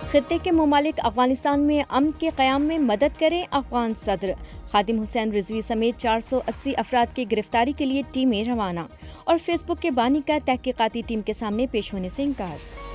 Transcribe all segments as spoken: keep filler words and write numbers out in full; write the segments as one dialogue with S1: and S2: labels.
S1: خطے کے ممالک افغانستان میں امن کے قیام میں مدد کریں، افغان صدر۔ خادم حسین رضوی سمیت چار سو اسی افراد کی گرفتاری کے لیے ٹیمیں روانہ، اور فیس بک کے بانی کا تحقیقاتی ٹیم کے سامنے پیش ہونے سے انکار۔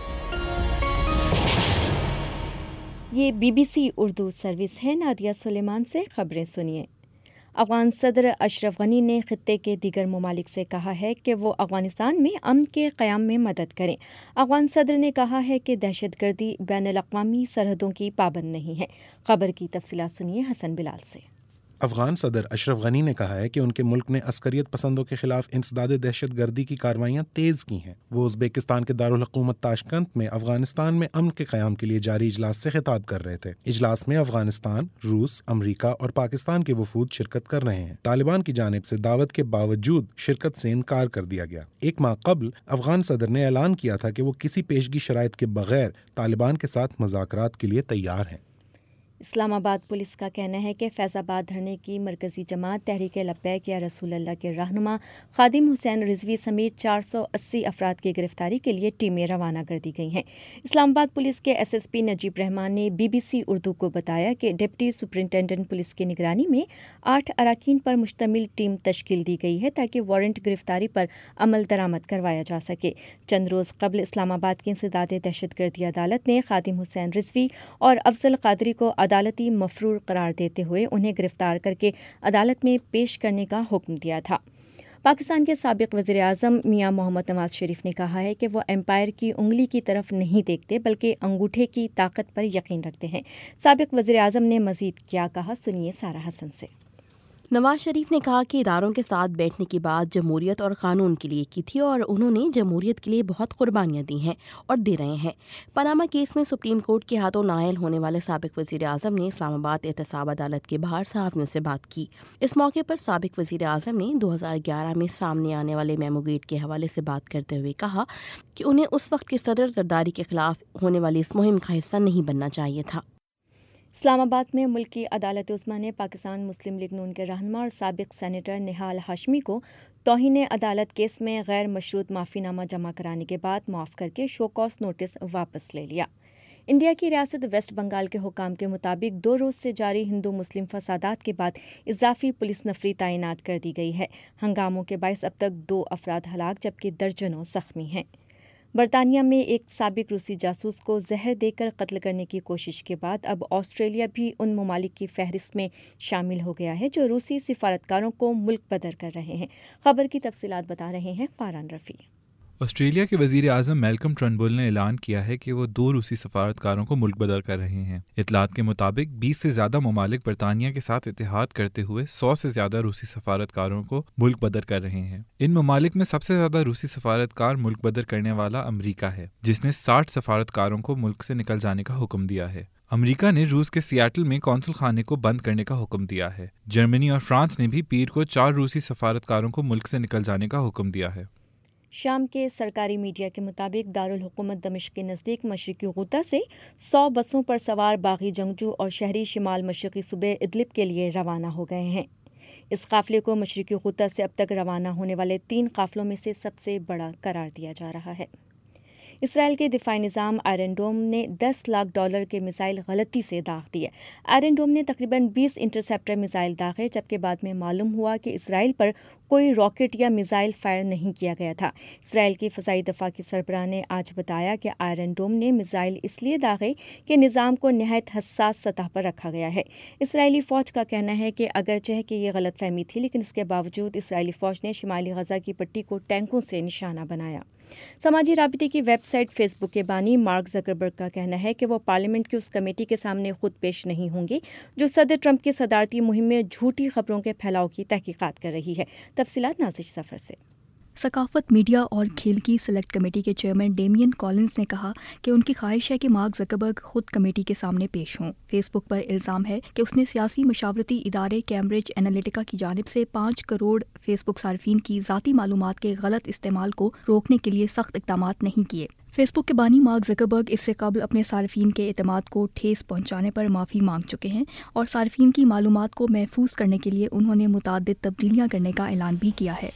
S1: یہ B B C Urdu service ہے، نادیہ سلیمان سے خبریں سنیے۔ افغان صدر اشرف غنی نے خطے کے دیگر ممالک سے کہا ہے کہ وہ افغانستان میں امن کے قیام میں مدد کریں۔ افغان صدر نے کہا ہے کہ دہشت گردی بین الاقوامی سرحدوں کی پابند نہیں ہے۔ خبر کی تفصیلات سنیے حسن بلال سے۔
S2: افغان صدر اشرف غنی نے کہا ہے کہ ان کے ملک نے عسکریت پسندوں کے خلاف انسداد دہشت گردی کی کارروائیاں تیز کی ہیں۔ وہ ازبیکستان کے دارالحکومت تاشکنت میں افغانستان میں امن کے قیام کے لیے جاری اجلاس سے خطاب کر رہے تھے۔ اجلاس میں افغانستان، روس، امریکہ اور پاکستان کے وفود شرکت کر رہے ہیں۔ طالبان کی جانب سے دعوت کے باوجود شرکت سے انکار کر دیا گیا۔ ایک ماہ قبل افغان صدر نے اعلان کیا تھا کہ وہ کسی پیشگی شرائط کے بغیر طالبان کے ساتھ مذاکرات کے لیے تیار ہیں۔
S1: اسلام آباد پولیس کا کہنا ہے کہ فیض آباد دھرنے کی مرکزی جماعت تحریک لبیک یا رسول اللہ کے رہنما خادم حسین رضوی سمیت چار سو اسی افراد کی گرفتاری کے لیے ٹیمیں روانہ کر دی گئی ہیں۔ اسلام آباد پولیس کے ایس ایس پی نجیب رحمان نے بی بی سی اردو کو بتایا کہ ڈپٹی سپرنٹینڈنٹ پولیس کی نگرانی میں آٹھ اراکین پر مشتمل ٹیم تشکیل دی گئی ہے تاکہ وارنٹ گرفتاری پر عمل درآمد کروایا جا سکے۔ چند روز قبل اسلام آباد کی انسداد دہشت گردی عدالت نے خادم حسین رضوی اور افضل قادری کو عدالتی مفرور قرار دیتے ہوئے انہیں گرفتار کر کے عدالت میں پیش کرنے کا حکم دیا تھا۔ پاکستان کے سابق وزیر اعظم میاں محمد نواز شریف نے کہا ہے کہ وہ امپائر کی انگلی کی طرف نہیں دیکھتے بلکہ انگوٹھے کی طاقت پر یقین رکھتے ہیں۔ سابق وزیر اعظم نے مزید کیا کہا، سنیے سارہ حسن سے۔
S3: نواز شریف نے کہا کہ اداروں کے ساتھ بیٹھنے کی بات جمہوریت اور قانون کے لیے کی تھی اور انہوں نے جمہوریت کے لیے بہت قربانیاں دی ہیں اور دے رہے ہیں۔ پاناما کیس میں سپریم کورٹ کے ہاتھوں نائل ہونے والے سابق وزیر اعظم نے اسلام آباد احتساب عدالت کے باہر صحافیوں سے بات کی۔ اس موقع پر سابق وزیر اعظم نے دو ہزار گیارہ میں سامنے آنے والے میمو گیٹ کے حوالے سے بات کرتے ہوئے کہا کہ انہیں اس وقت کے صدر زرداری کے خلاف ہونے والی اس مہم کا حصہ نہیں بننا چاہیے تھا۔
S1: اسلام آباد میں ملکی عدالت عظمیٰ نے پاکستان مسلم لیگ نون کے رہنما اور سابق سینیٹر نہال ہاشمی کو توہین عدالت کیس میں غیر مشروط معافی نامہ جمع کرانے کے بعد معاف کر کے شو کاز نوٹس واپس لے لیا۔ انڈیا کی ریاست ویسٹ بنگال کے حکام کے مطابق دو روز سے جاری ہندو مسلم فسادات کے بعد اضافی پولیس نفری تعینات کر دی گئی ہے۔ ہنگاموں کے باعث اب تک دو افراد ہلاک جبکہ درجنوں زخمی ہیں۔ برطانیہ میں ایک سابق روسی جاسوس کو زہر دے کر قتل کرنے کی کوشش کے بعد اب آسٹریلیا بھی ان ممالک کی فہرست میں شامل ہو گیا ہے جو روسی سفارتکاروں کو ملک بدر کر رہے ہیں۔ خبر کی تفصیلات بتا رہے ہیں فاران رفیع۔
S4: آسٹریلیا کے وزیر اعظم میلکم ٹرنبل نے اعلان کیا ہے کہ وہ دو روسی سفارتکاروں کو ملک بدر کر رہے ہیں۔ اطلاعات کے مطابق بیس سے زیادہ ممالک برطانیہ کے ساتھ اتحاد کرتے ہوئے سو سے زیادہ روسی سفارتکاروں کو ملک بدر کر رہے ہیں۔ ان ممالک میں سب سے زیادہ روسی سفارتکار ملک بدر کرنے والا امریکہ ہے، جس نے ساٹھ سفارتکاروں کو ملک سے نکل جانے کا حکم دیا ہے۔ امریکہ نے روس کے سیاٹل میں قونصل خانے کو بند کرنے کا حکم دیا ہے۔ جرمنی اور فرانس نے بھی پیر کو چار روسی سفارتکاروں کو ملک سے نکل جانے کا حکم دیا ہے۔
S1: شام کے سرکاری میڈیا کے مطابق دارالحکومت دمشق کے نزدیک مشرقی غوطہ سے سو بسوں پر سوار باغی جنگجو اور شہری شمال مشرقی صوبے ادلب کے لیے روانہ ہو گئے ہیں۔ اس قافلے کو مشرقی غوطہ سے اب تک روانہ ہونے والے تین قافلوں میں سے سب سے بڑا قرار دیا جا رہا ہے۔ اسرائیل کے دفاعی نظام آئرن ڈوم نے دس لاکھ ڈالر کے میزائل غلطی سے داغ دیے۔ آئرن ڈوم نے تقریباً بیس انٹرسیپٹر میزائل داغے جبکہ بعد میں معلوم ہوا کہ اسرائیل پر کوئی راکٹ یا میزائل فائر نہیں کیا گیا تھا۔ اسرائیل کی فضائی دفاع کی سربراہ نے آج بتایا کہ آئرن ڈوم نے میزائل اس لیے داغے کہ نظام کو نہایت حساس سطح پر رکھا گیا ہے۔ اسرائیلی فوج کا کہنا ہے کہ اگرچہ کہ یہ غلط فہمی تھی لیکن اس کے باوجود اسرائیلی فوج نے شمالی غزہ کی پٹی کو ٹینکوں سے نشانہ بنایا۔ سماجی رابطے کی ویب سائٹ فیس بک کے بانی مارک زکربرگ کا کہنا ہے کہ وہ پارلیمنٹ کی اس کمیٹی کے سامنے خود پیش نہیں ہوں گے جو صدر ٹرمپ کی صدارتی مہم میں جھوٹی خبروں کے پھیلاؤ کی تحقیقات کر رہی ہے۔ تفصیلات نازش سفر سے۔
S5: ثقافت، میڈیا اور کھیل کی سلیکٹ کمیٹی کے چیئرمین ڈیمین کالنز نے کہا کہ ان کی خواہش ہے کہ مارک زکربرگ خود کمیٹی کے سامنے پیش ہوں۔ فیس بک پر الزام ہے کہ اس نے سیاسی مشاورتی ادارے کیمبرج انالیٹیکا کی جانب سے پانچ کروڑ فیس بک صارفین کی ذاتی معلومات کے غلط استعمال کو روکنے کے لیے سخت اقدامات نہیں کیے۔ فیس بک کے بانی مارک زکربرگ اس سے قبل اپنے صارفین کے اعتماد کو ٹھیس پہنچانے پر معافی مانگ چکے ہیں اور صارفین کی معلومات کو محفوظ کرنے کے لیے انہوں نے متعدد تبدیلیاں کرنے کا اعلان بھی کیا ہے۔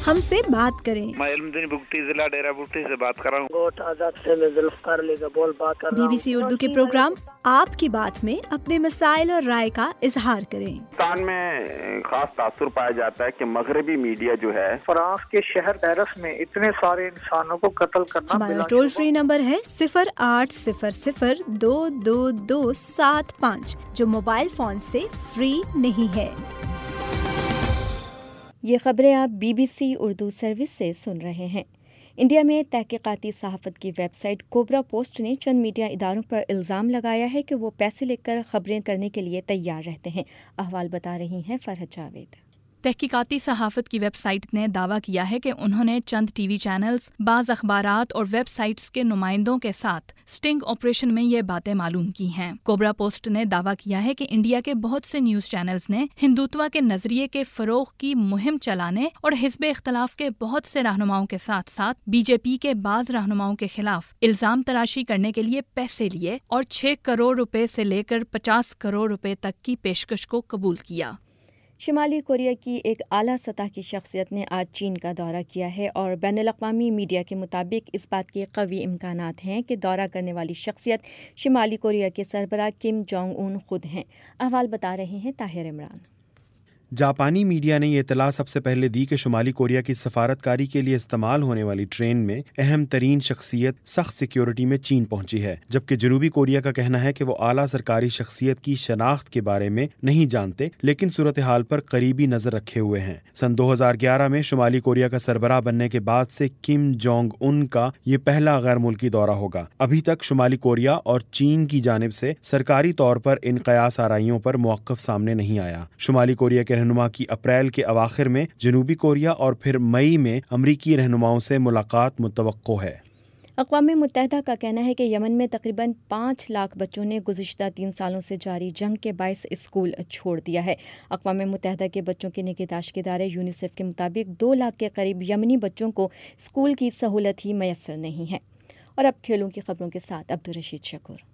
S6: ہم سے بات کریں۔
S7: میں علمدین بگٹی ضلع ڈیرہ بگٹی سے بات کر رہا ہوں۔
S8: گوٹ آزاد سے میں ذوالفقار علی کا بول بات کر رہا
S6: بی
S8: ہوں۔
S6: بی سی اردو کے پروگرام آپ کی بات میں اپنے مسائل اور رائے کا اظہار کریں۔
S9: پاکستان میں خاص تاثر پایا جاتا ہے کہ مغربی میڈیا جو ہے
S8: فرانس کے شہر پیرس میں اتنے سارے انسانوں کو قتل کرنا۔
S6: ہمارا ٹول فری نمبر ہے صفر آٹھ صفر صفر دو دو دو سات پانچ، جو موبائل فون سے فری نہیں ہے۔
S1: یہ خبریں آپ B B C Urdu service سے سن رہے ہیں۔ انڈیا میں تحقیقاتی صحافت کی ویب سائٹ کوبرا پوسٹ نے چند میڈیا اداروں پر الزام لگایا ہے کہ وہ پیسے لے کر خبریں کرنے کے لیے تیار رہتے ہیں۔ احوال بتا رہی ہیں فرحت جاوید۔
S5: تحقیقاتی صحافت کی ویب سائٹ نے دعویٰ کیا ہے کہ انہوں نے چند ٹی وی چینلز، بعض اخبارات اور ویب سائٹس کے نمائندوں کے ساتھ سٹنگ آپریشن میں یہ باتیں معلوم کی ہیں۔ کوبرا پوسٹ نے دعویٰ کیا ہے کہ انڈیا کے بہت سے نیوز چینلز نے ہندوتوا کے نظریے کے فروغ کی مہم چلانے اور حزب اختلاف کے بہت سے رہنماؤں کے ساتھ ساتھ بی جے پی کے بعض رہنماؤں کے خلاف الزام تراشی کرنے کے لیے پیسے لیے اور چھ کروڑ روپے سے لے کر پچاس کروڑ روپے تک کی پیشکش کو قبول کیا۔
S1: شمالی کوریا کی ایک اعلیٰ سطح کی شخصیت نے آج چین کا دورہ کیا ہے اور بین الاقوامی میڈیا کے مطابق اس بات کے قوی امکانات ہیں کہ دورہ کرنے والی شخصیت شمالی کوریا کے سربراہ کم جونگ اون خود ہیں۔ احوال بتا رہے ہیں طاہر عمران۔
S10: جاپانی میڈیا نے یہ اطلاع سب سے پہلے دی کہ شمالی کوریا کی سفارتکاری کے لیے استعمال ہونے والی ٹرین میں اہم ترین شخصیت سخت سیکیورٹی میں چین پہنچی ہے، جبکہ جنوبی کوریا کا کہنا ہے کہ وہ اعلیٰ سرکاری شخصیت کی شناخت کے بارے میں نہیں جانتے، لیکن صورتحال پر قریبی نظر رکھے ہوئے ہیں۔ سن دو ہزار گیارہ میں شمالی کوریا کا سربراہ بننے کے بعد سے کم جونگ ان کا یہ پہلا غیر ملکی دورہ ہوگا۔ ابھی تک شمالی کوریا اور چین کی جانب سے سرکاری طور پر ان قیاس آرائیوں پر موقف سامنے نہیں آیا۔ شمالی کوریا کے رہنما کی اپریل کے اواخر میں جنوبی کوریا اور پھر مئی میں امریکی رہنماؤں سے ملاقات متوقع ہے۔
S1: اقوام متحدہ کا کہنا ہے کہ یمن میں تقریباً پانچ لاکھ بچوں نے گزشتہ تین سالوں سے جاری جنگ کے باعث اسکول چھوڑ دیا ہے۔ اقوام متحدہ کے بچوں کے نگہداشت کے ادارے یونیسیف کے مطابق دو لاکھ کے قریب یمنی بچوں کو اسکول کی سہولت ہی میسر نہیں ہے۔ اور اب کھیلوں کی خبروں کے ساتھ Abdul Rashid Shakoor.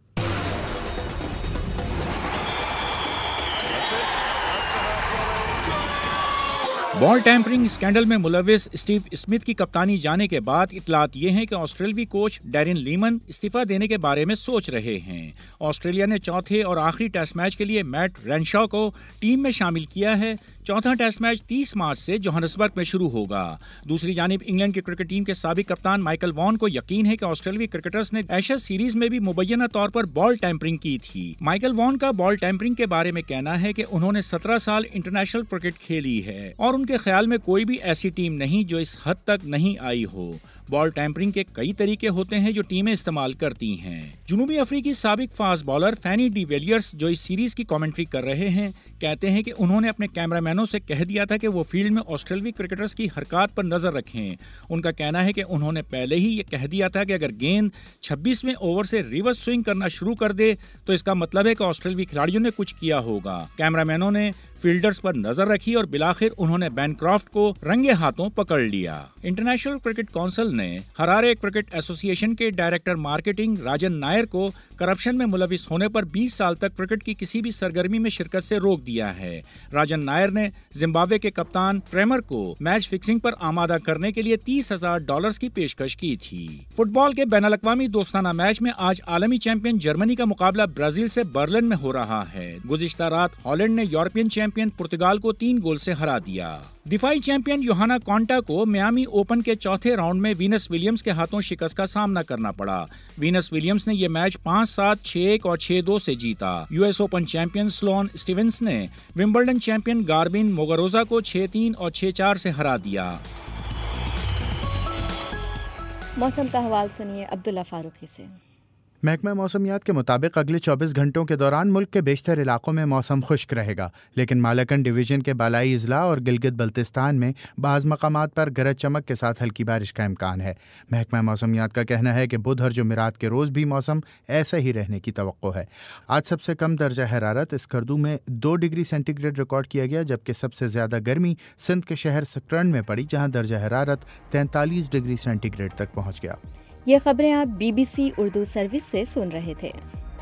S11: Ball tampering scandal میں ملوث اسٹیو اسمتھ کی کپتانی جانے کے بعد اطلاعات یہ ہیں کہ آسٹریلوی کوچ ڈیرن لیمن استعفیٰ دینے کے بارے میں سوچ رہے ہیں۔ آسٹریلیا نے چوتھے اور آخری ٹیسٹ میچ کے لیے میٹ رینشا کو ٹیم میں شامل کیا ہے۔ چوتھا ٹیسٹ میچ تیس مارچ سے جوہانسبرگ میں شروع ہوگا۔ دوسری جانب انگلینڈ کی کرکٹ ٹیم کے سابق کپتان مائیکل وان کو یقین ہے کہ آسٹریلوی کرکٹرز نے ایشز سیریز میں بھی مبینہ طور پر بال ٹیمپرنگ کی تھی۔ مائیکل وان کا بال ٹیمپرنگ کے بارے میں کہنا ہے کہ انہوں نے سترہ سال انٹرنیشنل کرکٹ کھیلی ہے اور ان کے خیال میں کوئی بھی ایسی ٹیم نہیں جو اس حد تک نہیں آئی ہو۔ بال ٹیمپرنگ کے کئی طریقے ہوتے ہیں جو ٹیمیں استعمال کرتی ہیں۔ جنوبی افریقی سابق fast bowler Fanie de Villiers جو اس سیریز کی کامنٹری کر رہے ہیں کہتے ہیں کہ انہوں نے اپنے کیمرہ مینوں سے کہہ دیا تھا کہ وہ فیلڈ میں آسٹریلوی کرکٹرز کی حرکات پر نظر رکھیں۔ ان کا کہنا ہے کہ انہوں نے پہلے ہی یہ کہہ دیا تھا کہ اگر گیند چھبیسویں اوور سے ریورس سوئنگ کرنا شروع کر دے تو اس کا مطلب ہے کہ آسٹریلوی کھلاڑیوں نے کچھ کیا ہوگا۔ کیمرہ مینوں نے فیلڈرز پر نظر رکھی اور بالآخر انہوں نے بین کرافٹ کو رنگے ہاتھوں پکڑ لیا۔ انٹرنیشنل کرکٹ کونسل نے ہرارے کرکٹ ایسوسی ایشن کے ڈائریکٹر مارکیٹنگ راجن نائر کو کرپشن میں ملوث ہونے پر بیس سال تک کرکٹ کی کسی بھی سرگرمی میں شرکت سے روک دیا ہے۔ راجن نائر نے زمبابوے کے کپتان پریمر کو میچ فکسنگ پر آمادہ کرنے کے لیے تیس ہزار ڈالرز کی پیشکش کی تھی۔ فٹ بال کے بین الاقوامی دوستانہ میچ میں آج عالمی چیمپئن جرمنی کا مقابلہ برازیل سے برلن میں ہو رہا ہے۔ گزشتہ رات ہالینڈ نے یورپین چیمپئن پرتگال کو تین گول سے ہرا دیا۔ دفاعی چیمپئن یوہانا کونٹا کو میامی اوپن کے چوتھے راؤنڈ میں وینس ولیمز کے ہاتھوں شکست کا سامنا کرنا پڑا۔ وینس ولیمز نے یہ میچ پانچ سات چھ ایک اور چھ دو سے جیتا۔ U S open champion Sloane Stephens نے ومبلڈن چیمپئن گاربین موگروزا کو چھ تین اور چھ چار سے ہرا دیا۔
S1: موسم کا حوال سنیے عبداللہ فاروقی سے۔
S12: محکمہ موسمیات کے مطابق اگلے چوبیس گھنٹوں کے دوران ملک کے بیشتر علاقوں میں موسم خشک رہے گا، لیکن مالاکنڈ ڈویژن کے بالائی اضلاع اور گلگت بلتستان میں بعض مقامات پر گرج چمک کے ساتھ ہلکی بارش کا امکان ہے۔ محکمہ موسمیات کا کہنا ہے کہ بدھ اور جمعرات کے روز بھی موسم ایسا ہی رہنے کی توقع ہے۔ آج سب سے کم درجہ حرارت اسکردو میں دو ڈگری سینٹی گریڈ ریکارڈ کیا گیا، جبکہ سب سے زیادہ گرمی سندھ کے شہر سکرن میں پڑی، جہاں درجہ حرارت تینتالیس ڈگری سینٹی گریڈ تک پہنچ گیا۔
S1: یہ خبریں آپ B B C Urdu service سے سن رہے تھے۔